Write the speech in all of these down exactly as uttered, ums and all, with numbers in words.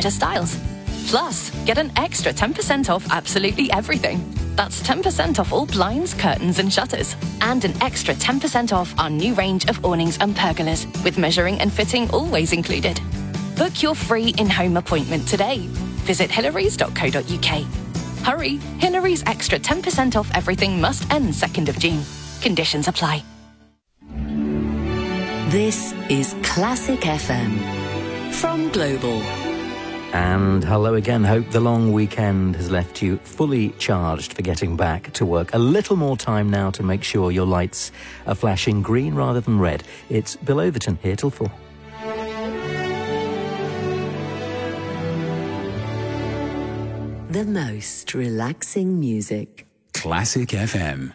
shutter styles. Plus, get an extra ten percent off absolutely everything. That's ten percent off all blinds, curtains and shutters. And an extra ten percent off our new range of awnings and pergolas, with measuring and fitting always included. Book your free in-home appointment today. Visit hillary's dot co dot uk. Hurry, Hillary's extra ten percent off everything must end second of June. Conditions apply. This is Classic F M from Global. And hello again. Hope the long weekend has left you fully charged for getting back to work. A little more time now to make sure your lights are flashing green rather than red. It's Bill Overton here till four. The most relaxing music. Classic F M.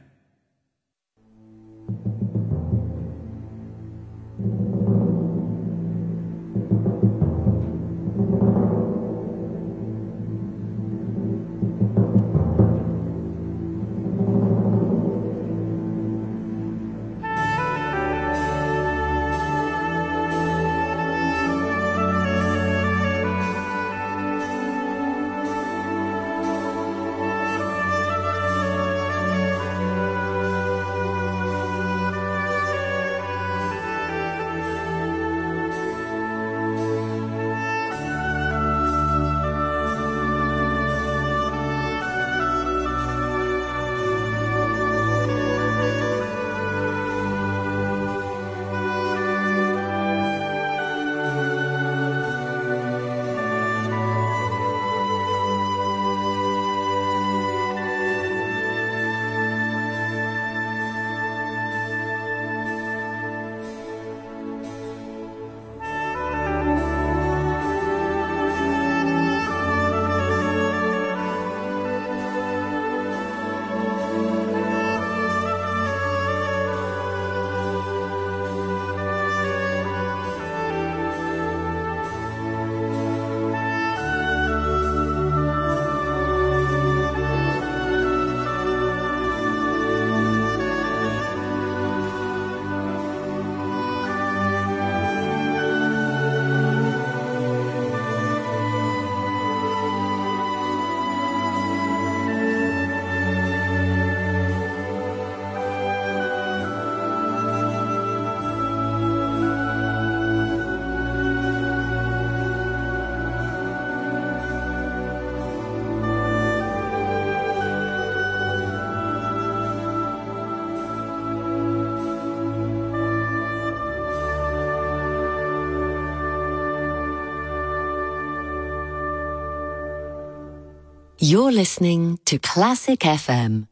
You're listening to Classic F M.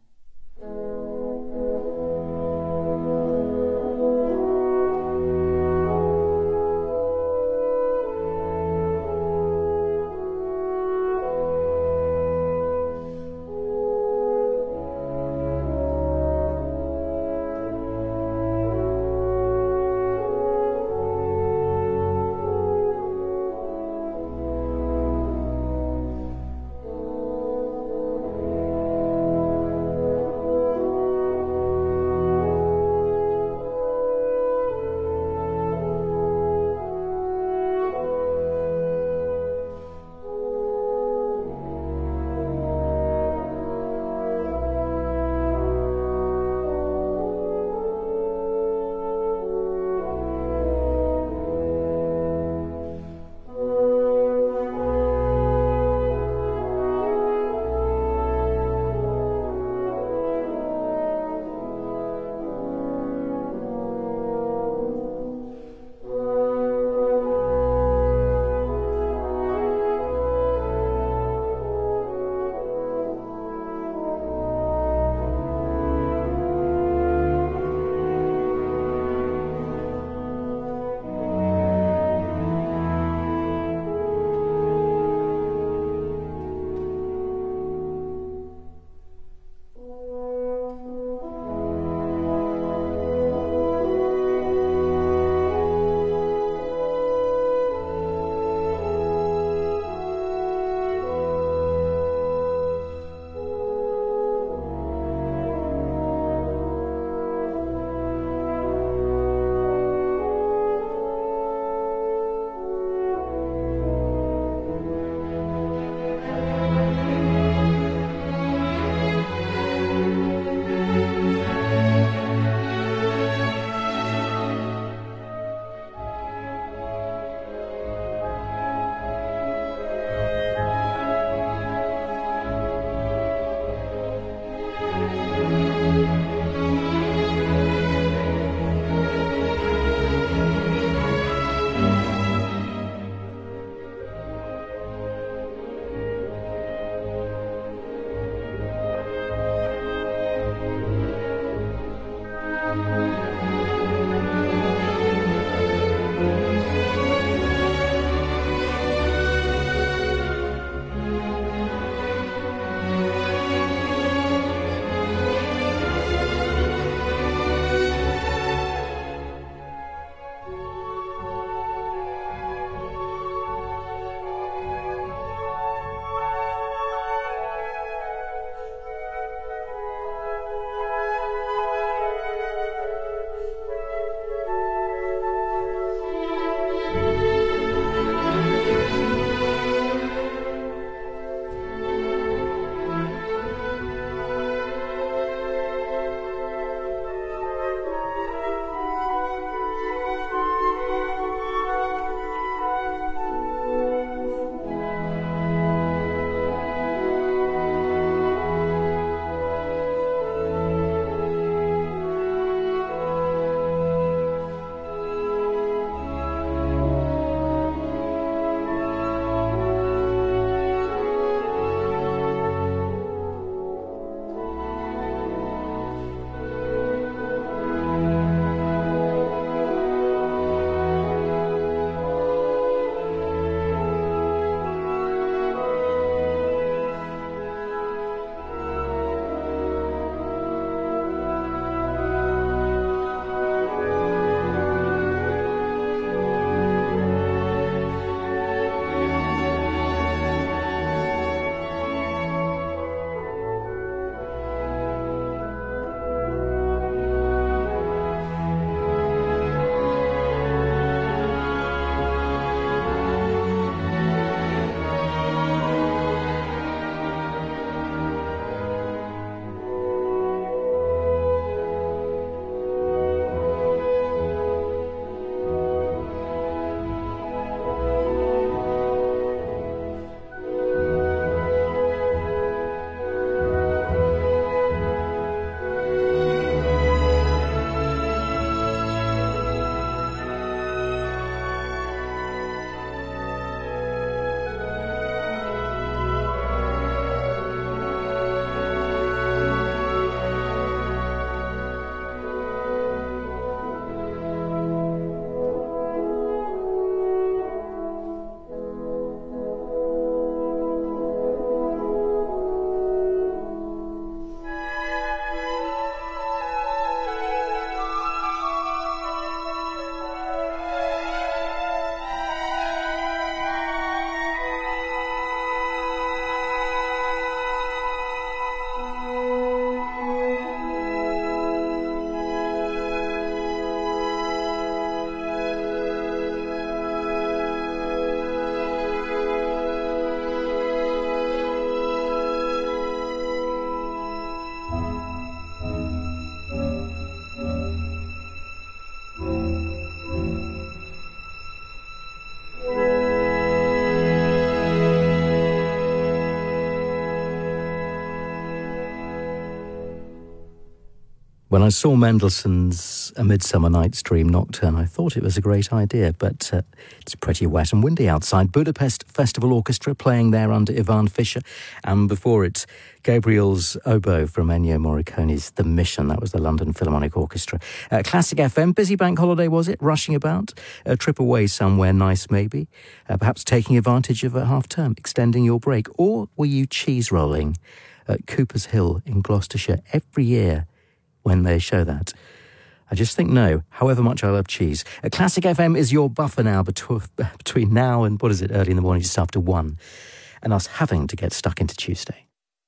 When I saw Mendelssohn's A Midsummer Night's Dream Nocturne, I thought it was a great idea, but uh, it's pretty wet and windy outside. Budapest Festival Orchestra playing there under Ivan Fischer, and before it, Gabriel's oboe from Ennio Morricone's The Mission. That was the London Philharmonic Orchestra. Uh, Classic F M, busy bank holiday, was it? Rushing about? A trip away somewhere nice, maybe? Uh, perhaps taking advantage of a half-term, extending your break? Or were you cheese rolling at Cooper's Hill in Gloucestershire every year when they show that? I just think no, however much I love cheese. A Classic F M is your buffer now betw- between now and, what is it, early in the morning, just after one, and us having to get stuck into Tuesday.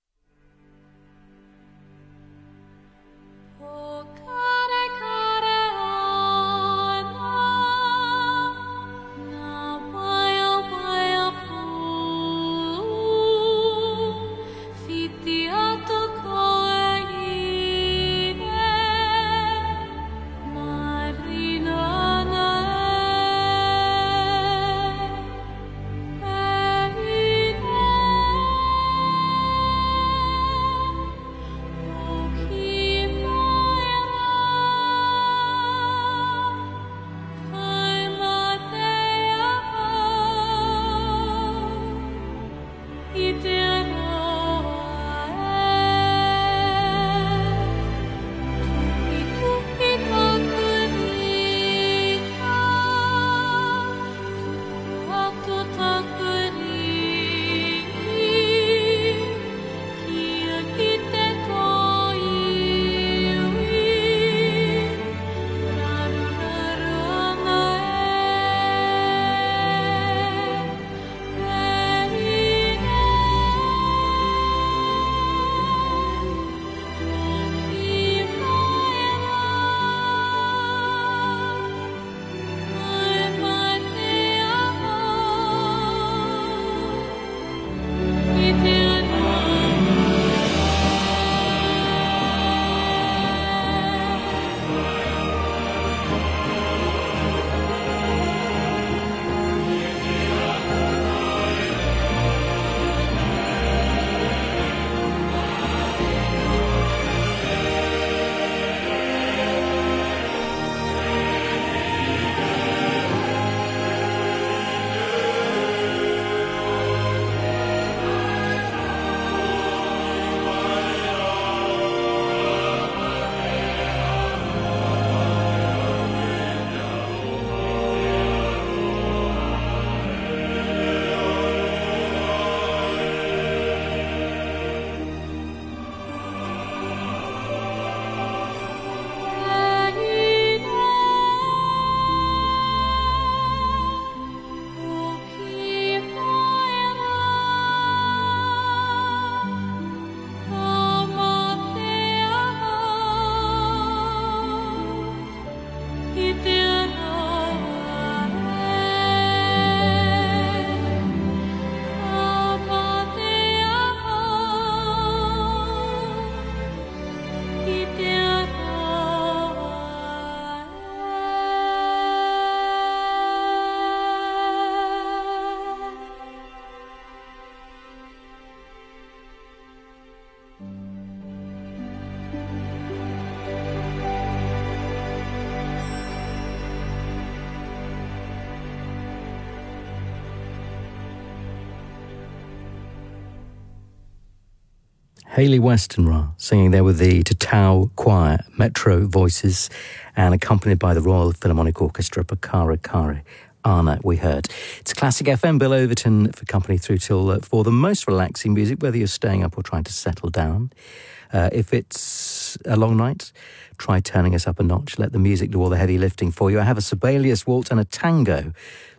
Hayley Westenra singing there with the Tatau Choir, Metro Voices, and accompanied by the Royal Philharmonic Orchestra, Pakara Kare. Anna, we heard. It's Classic F M, Bill Overton for company through till uh, for the most relaxing music, whether you're staying up or trying to settle down. Uh, if it's a long night, try turning us up a notch. Let the music do all the heavy lifting for you. I have a Sibelius waltz and a tango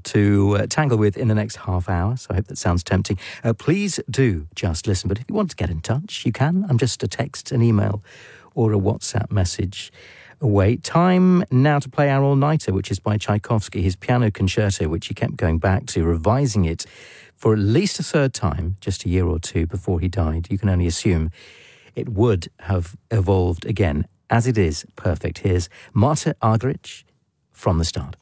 to uh, tangle with in the next half hour, so I hope that sounds tempting. Uh, please do just listen, but if you want to get in touch, you can. I'm just a text, an email, or a WhatsApp message away. Time now to play our all-nighter, which is by Tchaikovsky, his piano concerto, which he kept going back to, revising it for at least a third time, just a year or two before he died. You can only assume it would have evolved again. As it is, perfect. Here's Marta Argerich from the start.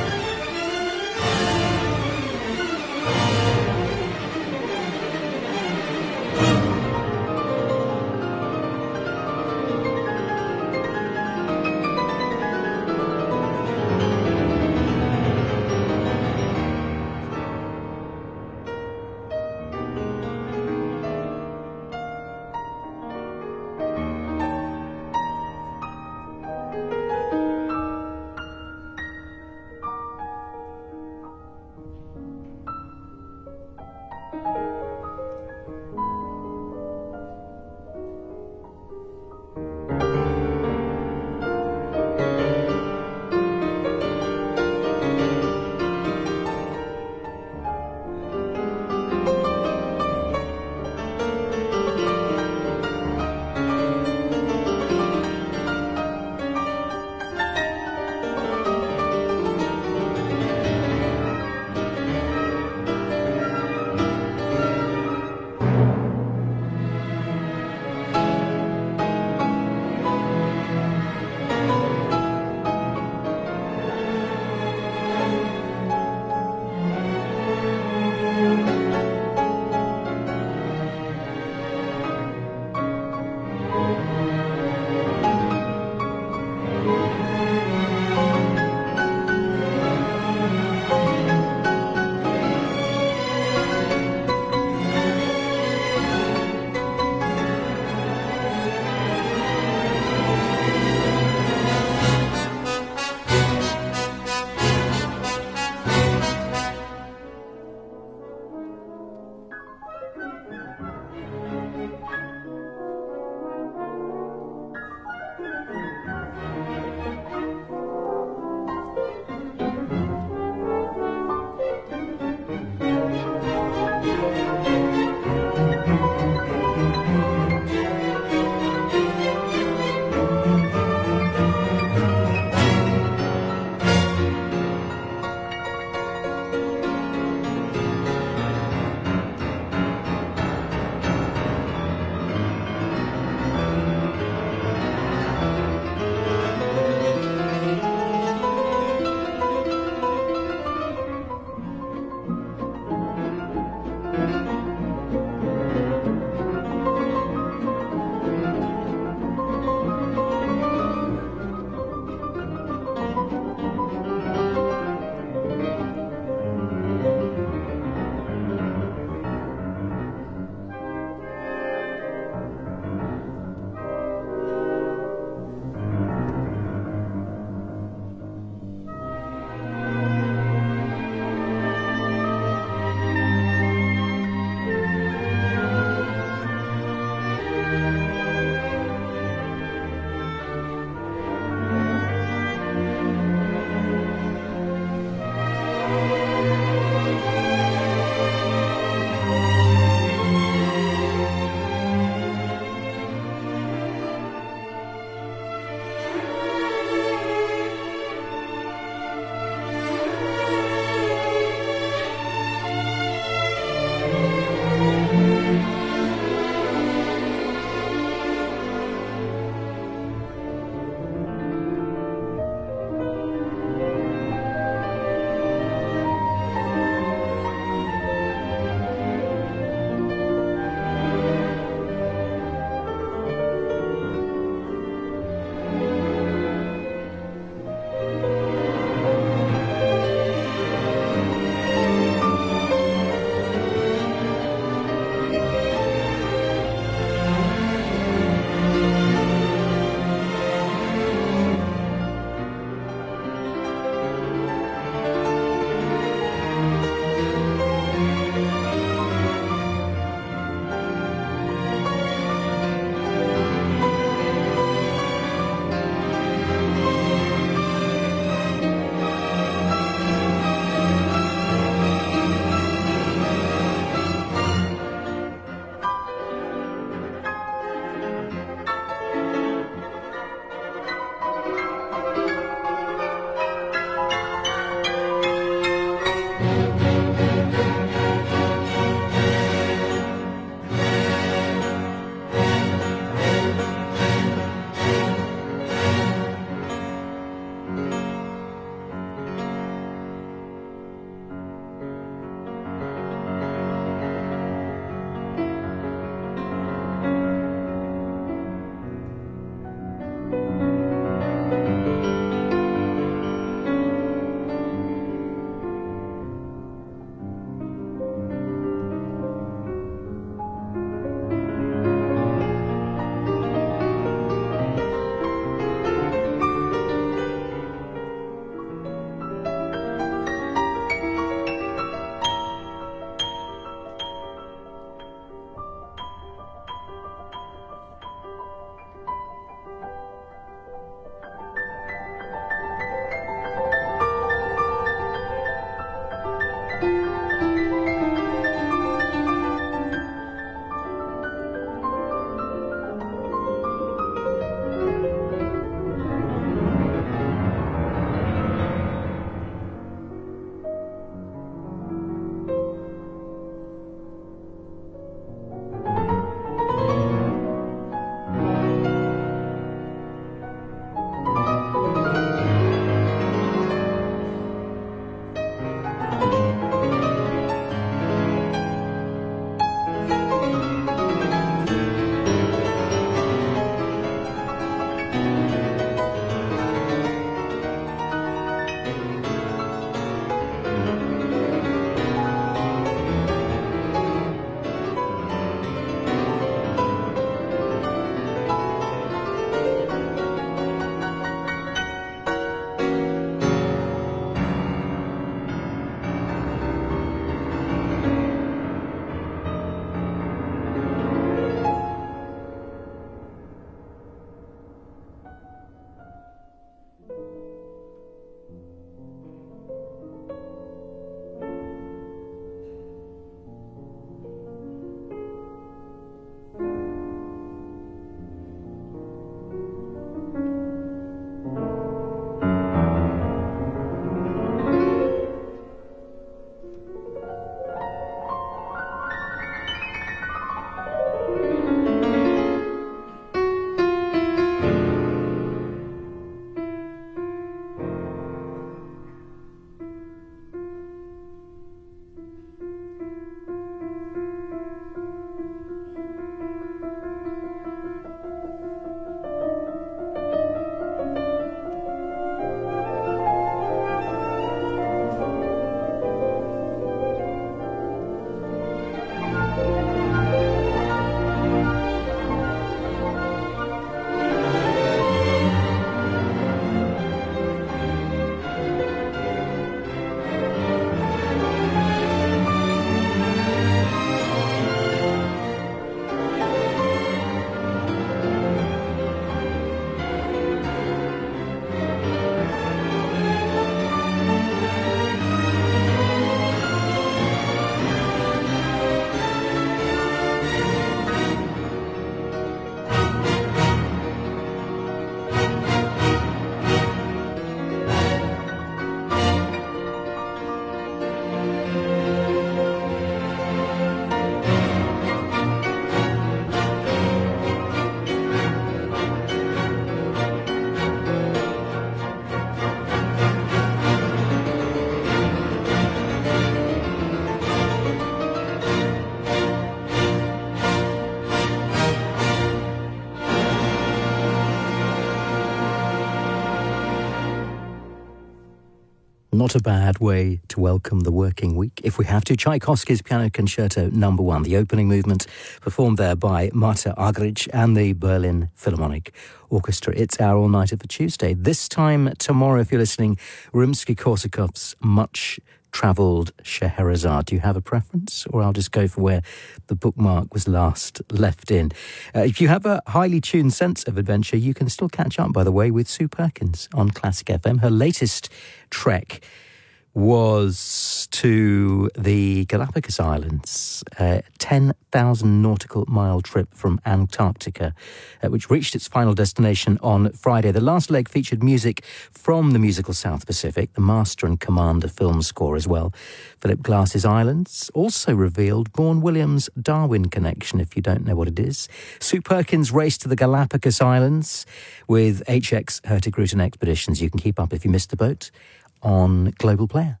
Not a bad way to welcome the working week. If we have to, Tchaikovsky's Piano Concerto Number One, the opening movement performed there by Marta Argerich and the Berlin Philharmonic Orchestra. It's our all-nighter for Tuesday. This time tomorrow, if you're listening, Rimsky-Korsakov's Much Travelled Scheherazade. Do you have a preference? Or I'll just go for where the bookmark was last left in. Uh, if you have a highly tuned sense of adventure, you can still catch up, by the way, with Sue Perkins on Classic F M. Her latest trek was to the Galapagos Islands, a ten thousand nautical mile trip from Antarctica, uh, which reached its final destination on Friday. The last leg featured music from the musical South Pacific, the Master and Commander film score as well. Philip Glass's Islands also revealed Vaughan Williams' Darwin connection, if you don't know what it is. Sue Perkins raced to the Galapagos Islands with H X Hurtigruten Expeditions. You can keep up if you missed the boat on Global Player.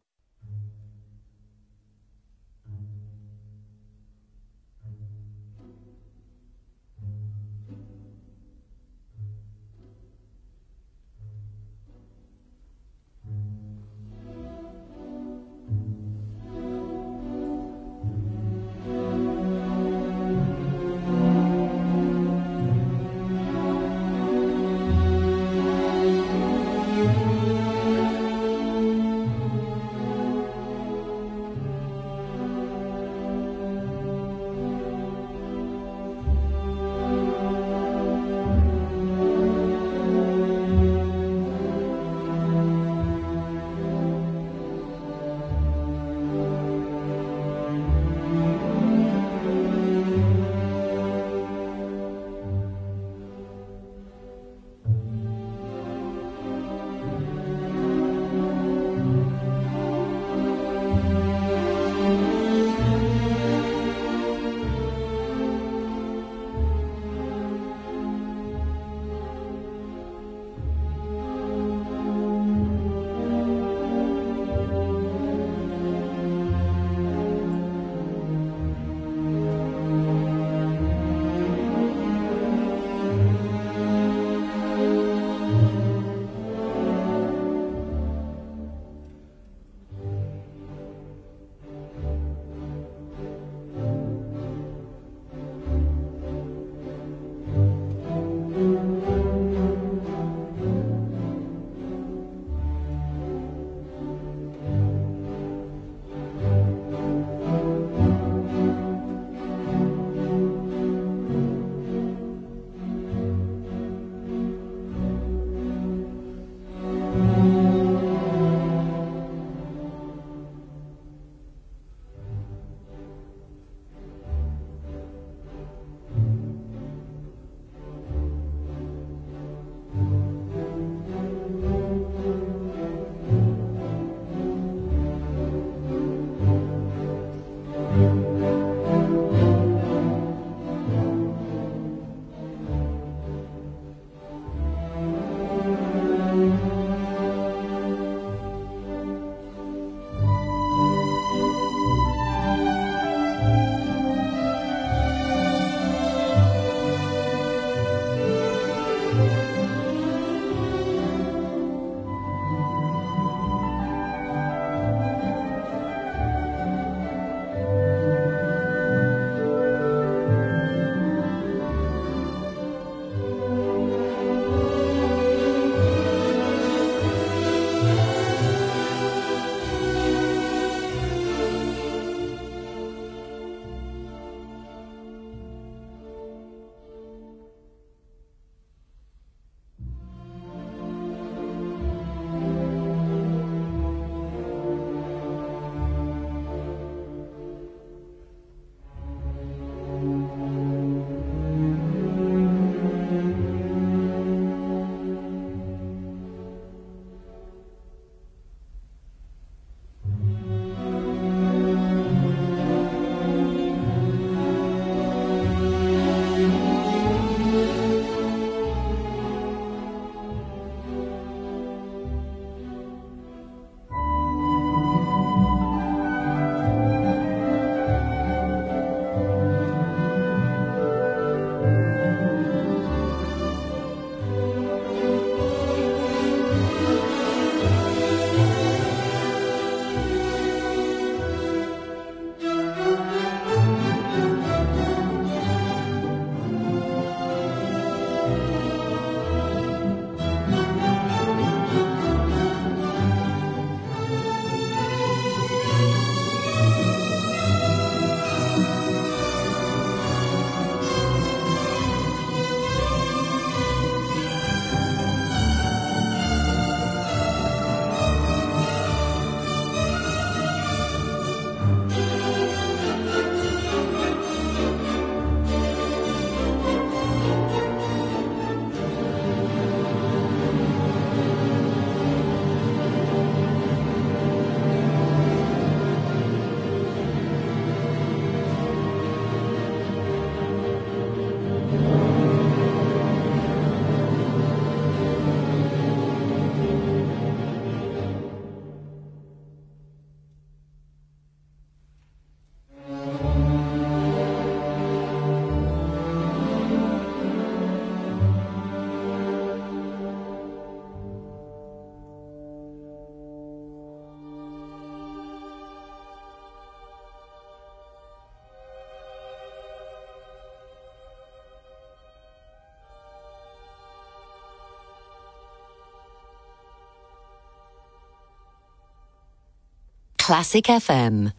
Classic F M.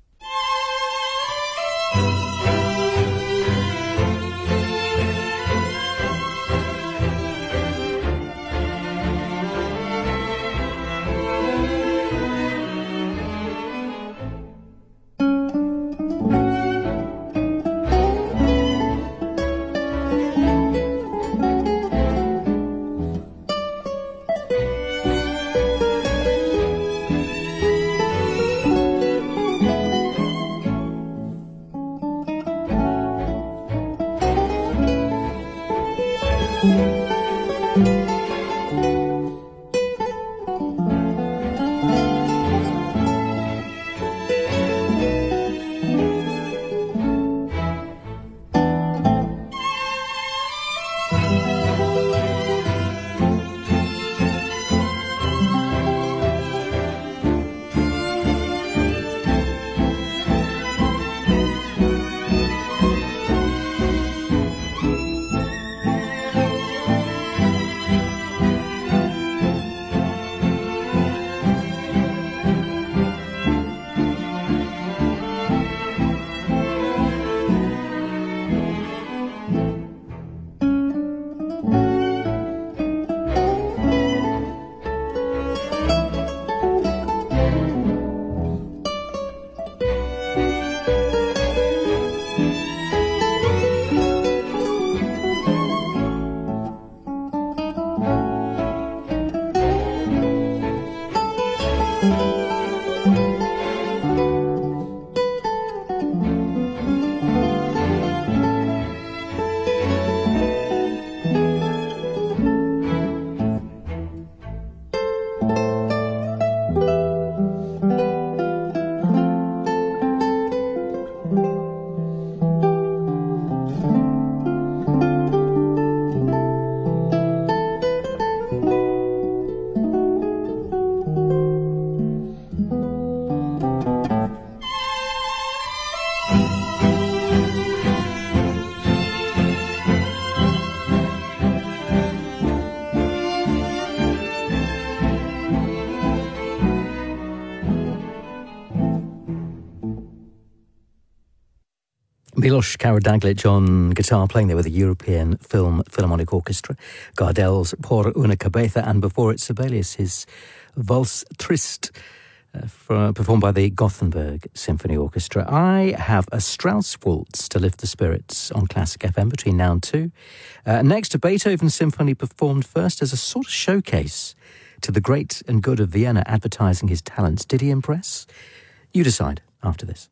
Milos Karadzic on guitar, playing there with the European Film Philharmonic Orchestra. Gardel's Por una Cabeza, and before it, Sibelius, his Valse Triste, uh, for, performed by the Gothenburg Symphony Orchestra. I have a Strauss waltz to lift the spirits on Classic F M between now and two. Uh, next, a Beethoven Symphony performed first as a sort of showcase to the great and good of Vienna, advertising his talents. Did he impress? You decide after this.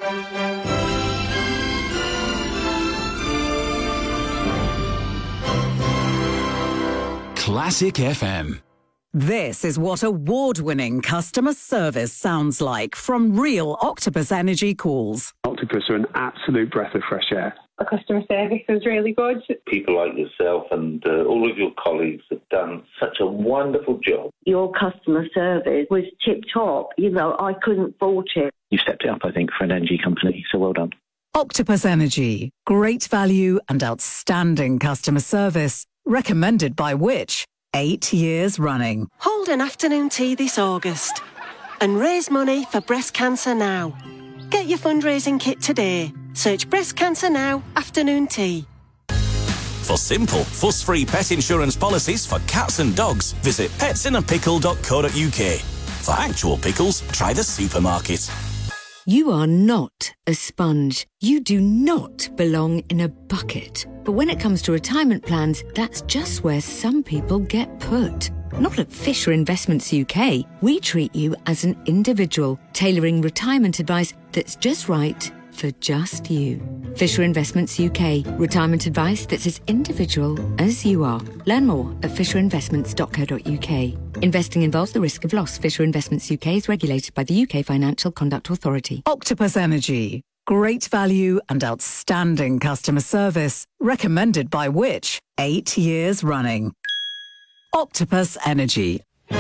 Classic F M. This is what award-winning customer service sounds like from real Octopus Energy calls. Octopus are an absolute breath of fresh air. The customer service was really good. People like yourself and uh, all of your colleagues have done such a wonderful job. Your customer service was tip-top. You know, I couldn't fault it. You stepped it up, I think, for an energy company, so well done. Octopus Energy. Great value and outstanding customer service. Recommended by which? Eight years running. Hold an afternoon tea this August and raise money for Breast Cancer Now. Get your fundraising kit today. Search Breast Cancer Now afternoon tea. For simple, fuss-free pet insurance policies for cats and dogs, visit pets in a pickle dot co dot uk. For actual pickles, try the supermarket. You are not a sponge. You do not belong in a bucket. But when it comes to retirement plans, that's just where some people get put. Not at Fisher Investments U K. We treat you as an individual, tailoring retirement advice that's just right for just you. Fisher Investments U K. Retirement advice that's as individual as you are. Learn more at fisher investments dot co dot uk. Investing involves the risk of loss. Fisher Investments U K is regulated by the U K Financial Conduct Authority. Octopus Energy. Great value and outstanding customer service. Recommended by which? Eight years running. Octopus Energy.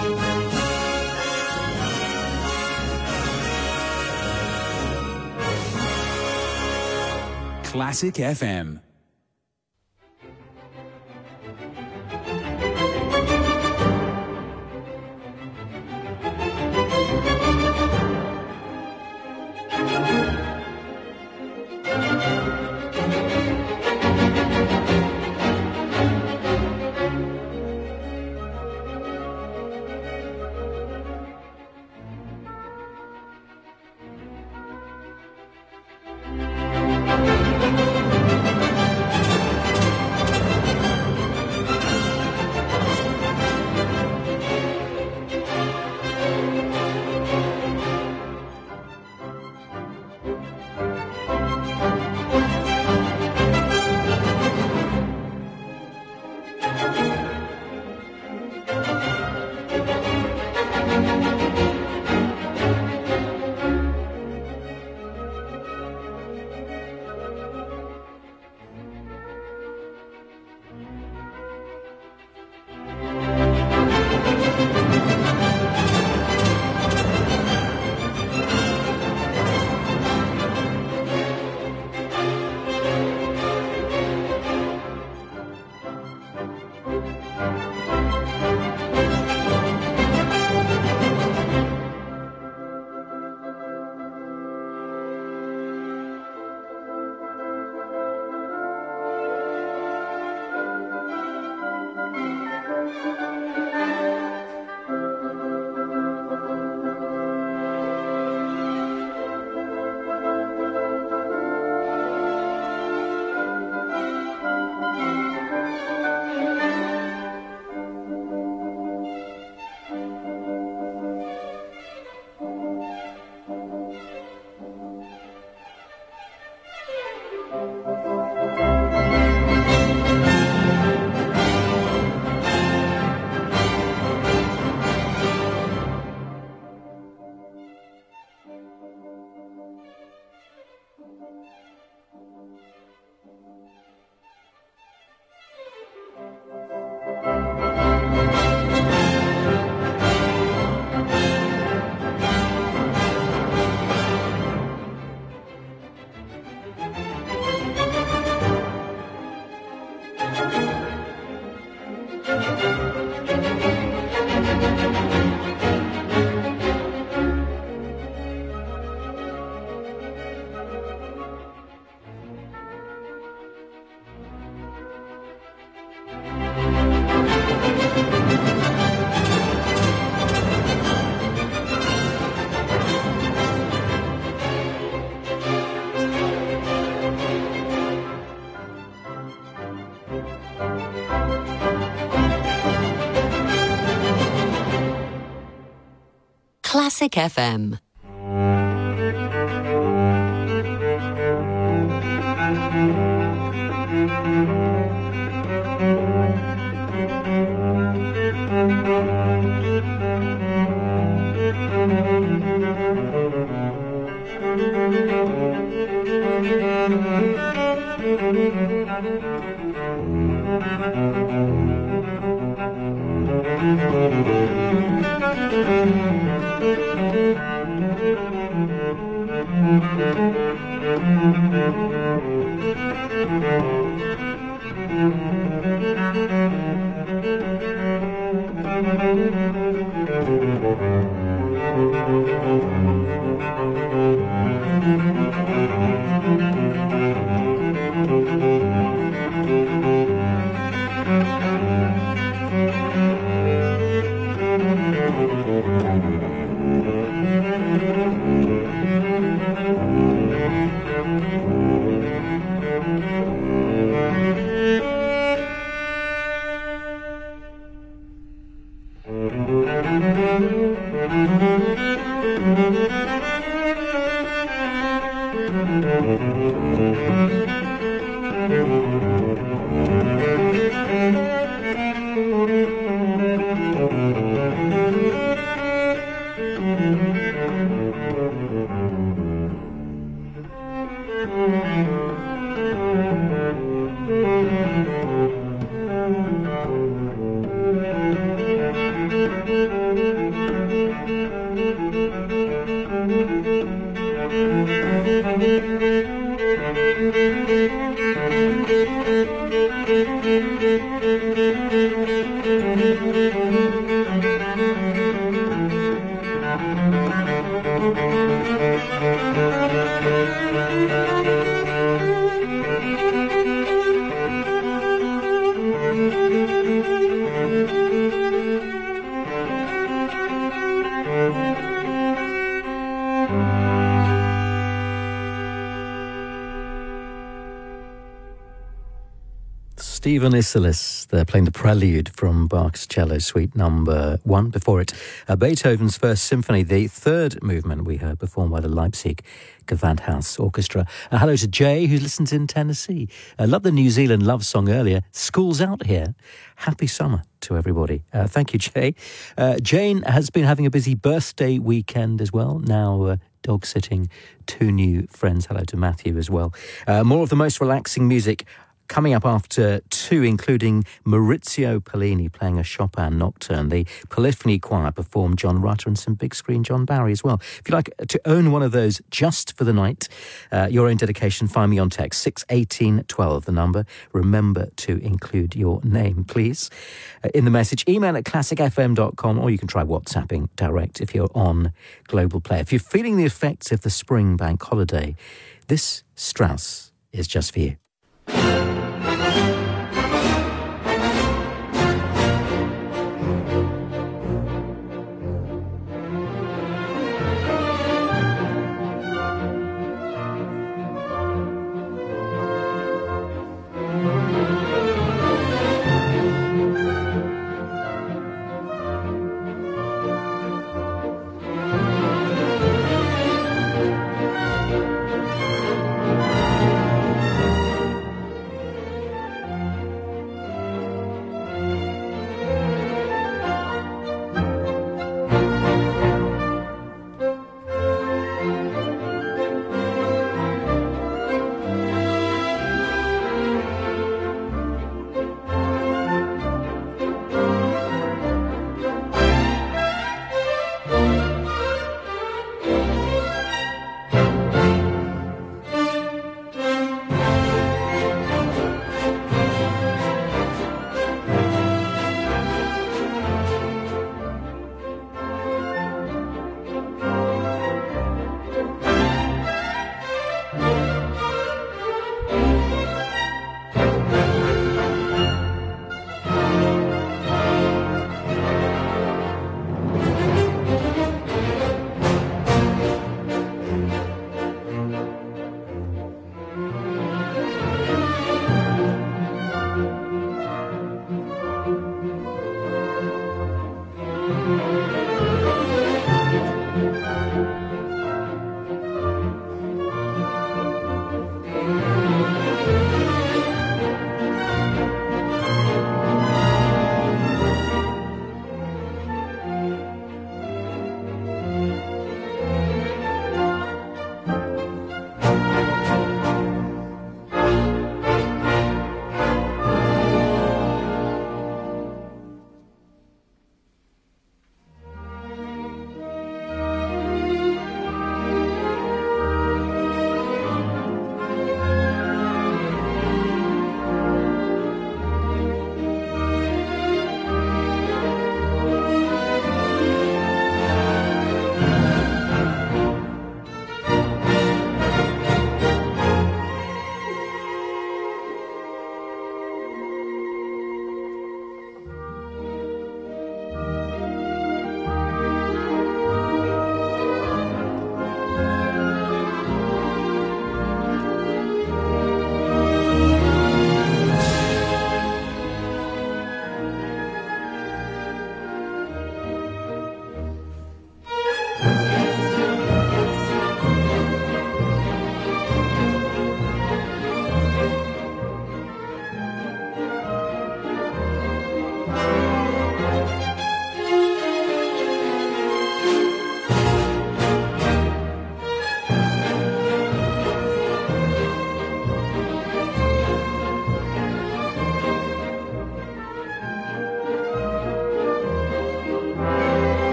Classic F M. Classic F M. Stephen Isserlis, they're playing the prelude from Bach's Cello Suite number one. Before it, uh, Beethoven's First Symphony, the third movement we heard performed by the Leipzig Gewandhaus Orchestra. Uh, hello to Jay, who listens in Tennessee. I uh, loved the New Zealand love song earlier. School's out here. Happy summer to everybody. Uh, thank you, Jay. Uh, Jane has been having a busy birthday weekend as well. Now uh, dog sitting two new friends. Hello to Matthew as well. Uh, more of the most relaxing music coming up after two, including Maurizio Pollini playing a Chopin nocturne. The Polyphony Choir performed John Rutter and some big screen John Barry as well. If you'd like to own one of those just for the night, uh, your own dedication, find me on text, six eighteen twelve, the number. Remember to include your name, please, uh, in the message. Email at classic f m dot com, or you can try WhatsApping direct if you're on Global Play. If you're feeling the effects of the spring bank holiday, this Strauss is just for you.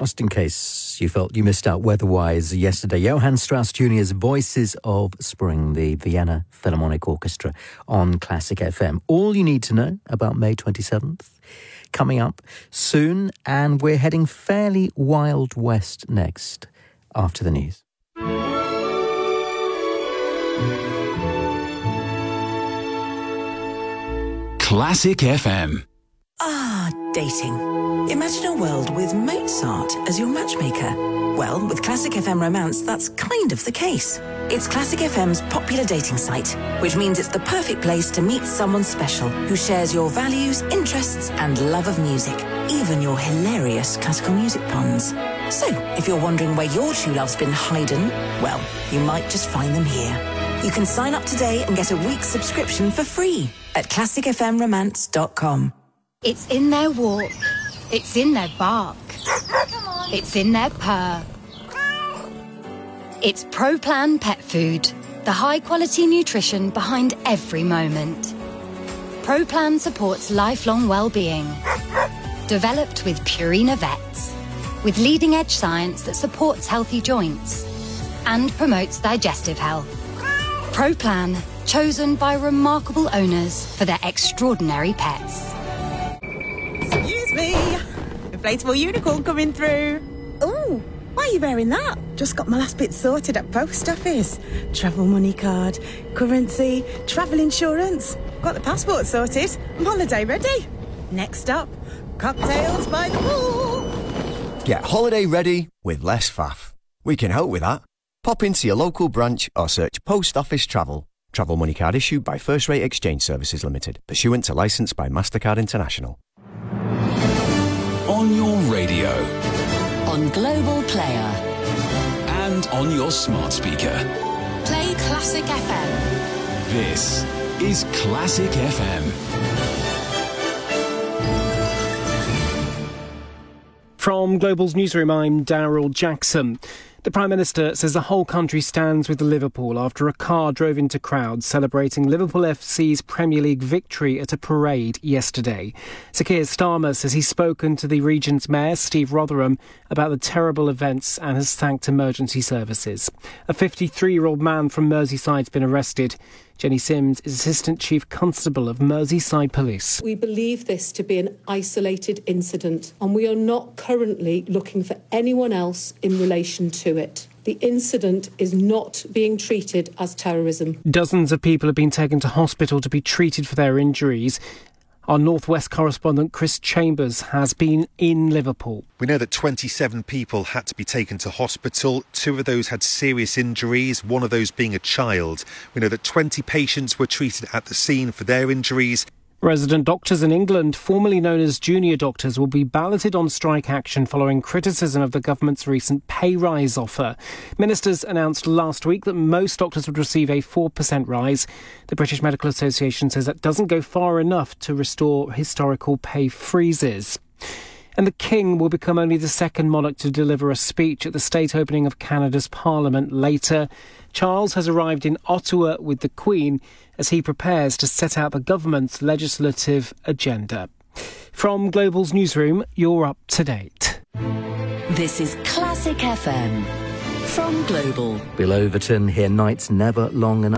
just in case you felt you missed out weather-wise yesterday, Johann Strauss Junior's Voices of Spring, the Vienna Philharmonic Orchestra on Classic F M. All you need to know about May twenty-seventh, coming up soon, and we're heading fairly Wild West next, after the news. Classic F M. Ah, dating. Imagine a world with Mozart as your matchmaker. Well, with Classic F M Romance, that's kind of the case. It's Classic F M's popular dating site, which means it's the perfect place to meet someone special who shares your values, interests, and love of music, even your hilarious classical music puns. So, if you're wondering where your true love's been hidden, well, you might just find them here. You can sign up today and get a week's subscription for free at classic f m romance dot com. It's in their walk. It's in their bark. It's in their purr. It's ProPlan Pet Food, the high-quality nutrition behind every moment. ProPlan supports lifelong well-being. Developed with Purina Vets, with leading-edge science that supports healthy joints and promotes digestive health. ProPlan, chosen by remarkable owners for their extraordinary pets. Excuse me. Inflatable unicorn coming through. Ooh, why are you wearing that? Just got my last bit sorted at post office. Travel money card, currency, travel insurance. Got the passport sorted. I'm holiday ready. Next up, cocktails by the pool. Get holiday ready with less faff. We can help with that. Pop into your local branch or search Post Office Travel. Travel money card issued by First Rate Exchange Services Limited, pursuant to licence by MasterCard International. On your radio. On Global Player. And on your smart speaker. Play Classic F M. This is Classic F M. From Global's newsroom, I'm Daryl Jackson. The Prime Minister says the whole country stands with Liverpool after a car drove into crowds celebrating Liverpool F C's Premier League victory at a parade yesterday. Sir Keir Starmer says he's spoken to the region's mayor, Steve Rotherham, about the terrible events and has thanked emergency services. A fifty-three-year-old man from Merseyside's been arrested. Jenny Sims is Assistant Chief Constable of Merseyside Police. We believe this to be an isolated incident, and we are not currently looking for anyone else in relation to it. The incident is not being treated as terrorism. Dozens of people have been taken to hospital to be treated for their injuries. Our North West correspondent Chris Chambers has been in Liverpool. We know that twenty-seven people had to be taken to hospital. Two of those had serious injuries, one of those being a child. We know that twenty patients were treated at the scene for their injuries. Resident doctors in England, formerly known as junior doctors, will be balloted on strike action following criticism of the government's recent pay rise offer. Ministers announced last week that most doctors would receive a four percent rise. The British Medical Association says that doesn't go far enough to restore historical pay freezes. And the King will become only the second monarch to deliver a speech at the state opening of Canada's Parliament later. Charles has arrived in Ottawa with the Queen as he prepares to set out the government's legislative agenda. From Global's newsroom, you're up to date. This is Classic F M from Global. Bill Overton here, nights never long enough.